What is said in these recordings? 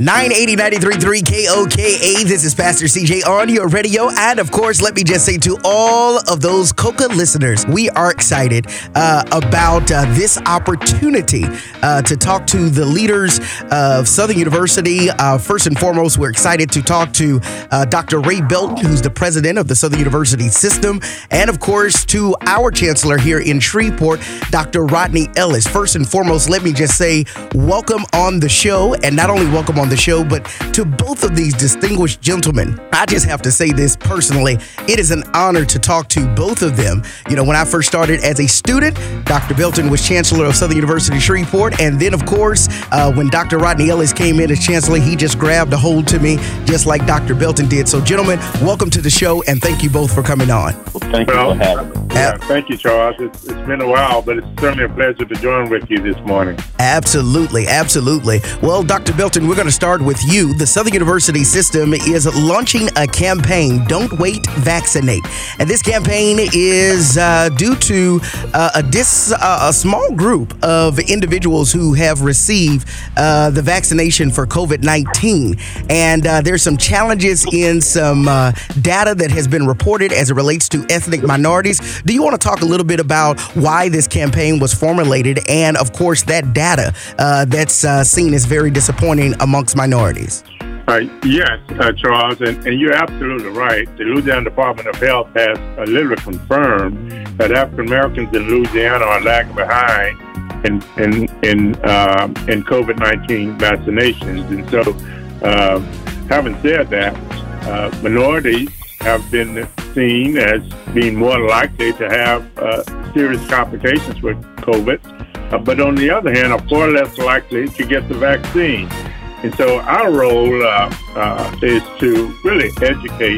980 93.3 KOKA. This is Pastor CJ on your radio. And of course, let me just say to all of those Coca listeners, we are excited about this opportunity to talk to the leaders of Southern University. First and foremost, we're excited to talk to Dr. Ray Belton, who's the president of the Southern University system. And of course, to our chancellor here in Shreveport, Dr. Rodney Ellis. First and foremost, let me just say welcome on the show. And not only welcome on the show, but to both of these distinguished gentlemen, I just have to say this personally, it is an honor to talk to both of them. You know, when I first started as a student, Dr. Belton was chancellor of Southern University Shreveport. And then, of course, when Dr. Rodney Ellis came in as chancellor, he just grabbed a hold to me just like Dr. Belton did. So, gentlemen, welcome to the show, and thank you both for coming on. Well, thank you for having me. Yeah, thank you, Charles. It's been a while, but it's certainly a pleasure to join with you this morning. Absolutely, absolutely. Well, Dr. Belton, we're going to start with you. The Southern University system is launching a campaign, Don't Wait, Vaccinate. And this campaign is due to a small group of individuals who have received the vaccination for COVID-19. And there's some challenges in some data that has been reported as it relates to ethnic minorities. Do you want to talk a little bit about why this campaign was formulated and, of course, that data that's seen as very disappointing amongst minorities? Yes, Charles, and you're absolutely right. The Louisiana Department of Health has literally confirmed that African Americans in Louisiana are lagging behind in COVID-19 vaccinations. And so, having said that, minorities have been seen as being more likely to have serious complications with COVID, but on the other hand, are far less likely to get the vaccine. And so our role is to really educate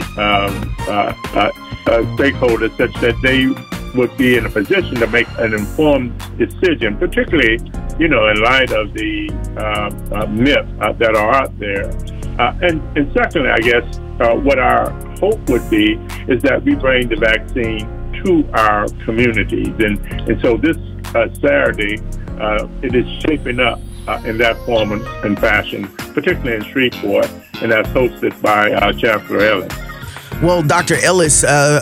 stakeholders such that they would be in a position to make an informed decision, particularly, in light of the myths that are out there. And secondly, I guess, what our hope would be is that we bring the vaccine to our communities. And so this Saturday, it is shaping up in that form and fashion, particularly in Shreveport, and that's hosted by Chancellor Ellis. Well, Dr. Ellis,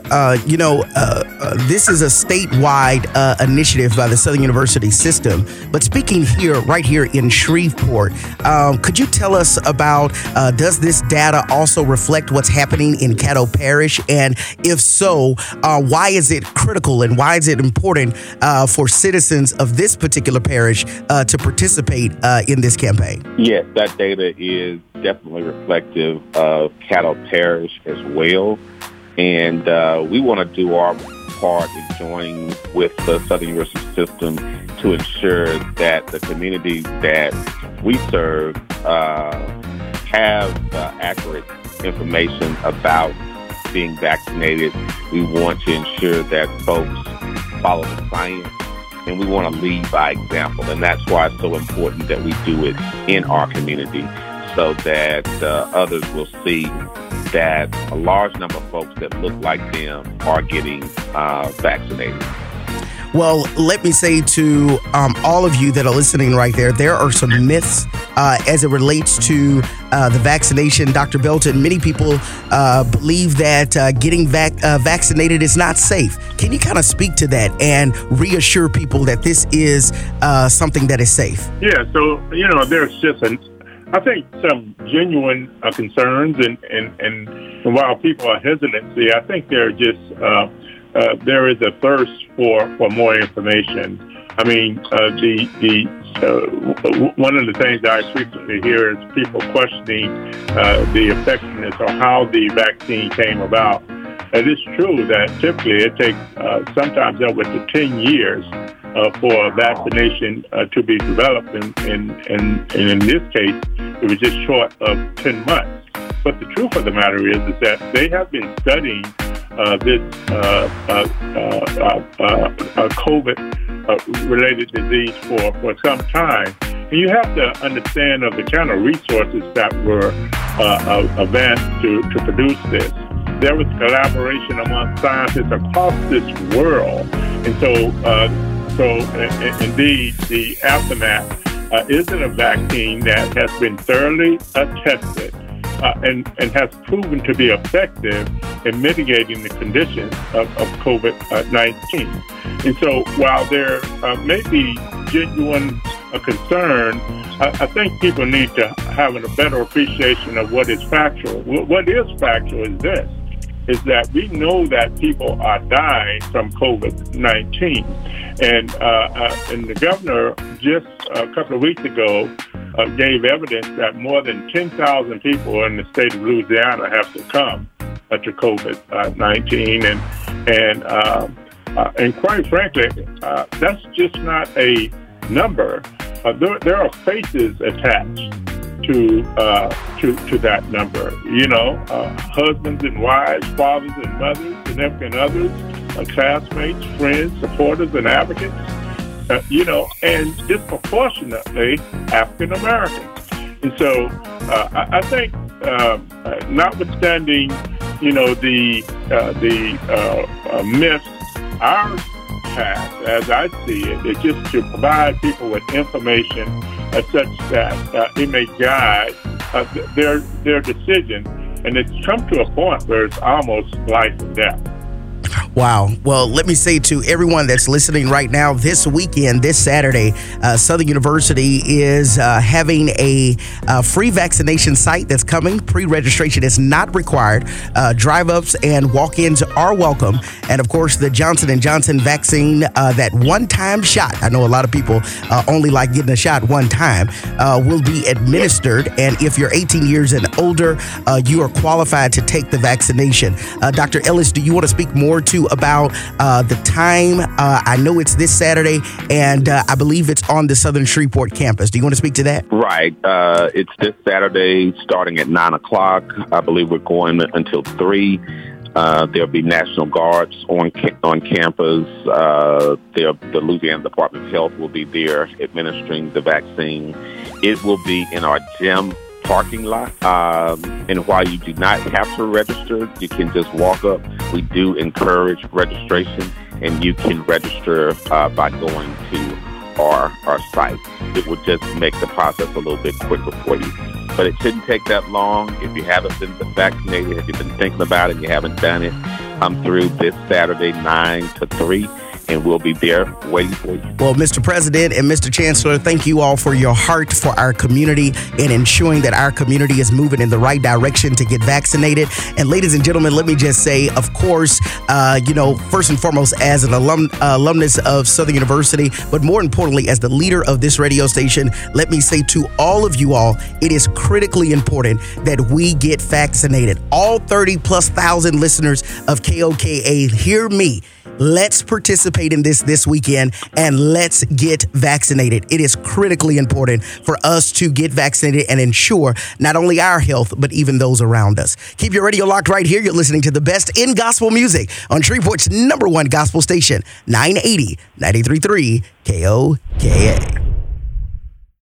this is a statewide initiative by the Southern University system. But speaking right here in Shreveport, could you tell us about, does this data also reflect what's happening in Caddo Parish? And if so, why is it critical and why is it important for citizens of this particular parish to participate in this campaign? Yes, that data is definitely reflective of Caddo Parish as well. And we want to do our part in joining with the Southern University system to ensure that the communities that we serve have accurate information about being vaccinated. We want to ensure that folks follow the science, and we want to lead by example. And that's why it's so important that we do it in our community, so that others will see that a large number of folks that look like them are getting vaccinated. Well, let me say to all of you that are listening right there are some myths as it relates to the vaccination. Dr. Belton, many people believe that getting vaccinated is not safe. Can you kind of speak to that and reassure people that this is something that is safe? Yeah, so, there's just I think some genuine concerns, and while people are hesitant, I think there is a thirst for more information. I mean, one of the things I frequently hear is people questioning the effectiveness or how the vaccine came about. It is true that typically it takes sometimes upwards to 10 years for a vaccination to be developed, and in this case, it was just short of 10 months. But the truth of the matter is that they have been studying this COVID-related disease for some time. And you have to understand of the kind of resources that were advanced to produce this. There was collaboration among scientists across this world. And so indeed, the aftermath isn't a vaccine that has been thoroughly tested and has proven to be effective in mitigating the conditions of COVID-19. And so while there may be genuine concern, I think people need to have a better appreciation of what is factual. What is factual is this, is that we know that people are dying from COVID-19. And the governor just a couple of weeks ago gave evidence that more than 10,000 people in the state of Louisiana have succumbed to COVID-19. And quite frankly, that's just not a number. There are faces attached to that number. You know, husbands and wives, fathers and mothers, significant others, classmates, friends, supporters, and advocates. You know, and disproportionately African Americans. And so I think, notwithstanding, you know, the myths, our task, as I see it, is just to provide people with information such that it may guide their decision, and it's come to a point where it's almost life and death. Wow. Well, let me say to everyone that's listening right now, this weekend, this Saturday, Southern University is having a free vaccination site that's coming. Pre-registration is not required. Drive-ups and walk-ins are welcome. And of course, the Johnson & Johnson vaccine, that one-time shot, I know a lot of people only like getting a shot one time, will be administered. And if you're 18 years and older, you are qualified to take the vaccination. Dr. Ellis, do you want to speak more to about the time? I know it's this Saturday, and I believe it's on the Southern Shreveport campus. Do you want to speak to that? Right. It's this Saturday starting at 9 o'clock. I believe we're going until 3. There'll be National Guards on campus. The Louisiana Department of Health will be there administering the vaccine. It will be in our gym parking lot, and while you do not have to register, you can just walk up. We do encourage registration, and you can register by going to our site. It will just make the process a little bit quicker for you. But it shouldn't take that long. If you haven't been vaccinated, if you've been thinking about it and you haven't done it, come through this Saturday, 9 to 3. And we'll be there waiting for you. Well, Mr. President and Mr. Chancellor, thank you all for your heart for our community and ensuring that our community is moving in the right direction to get vaccinated. And ladies and gentlemen, let me just say, of course, first and foremost, as an alumnus of Southern University, but more importantly, as the leader of this radio station, let me say to all of you all, it is critically important that we get vaccinated. All 30,000+ listeners of KOKA, hear me. Let's participate in this weekend, and let's get vaccinated. It is critically important for us to get vaccinated and ensure not only our health, but even those around us. Keep your radio locked right here. You're listening to the best in gospel music on Shreveport's #1 gospel station, 980 93.3 KOKA.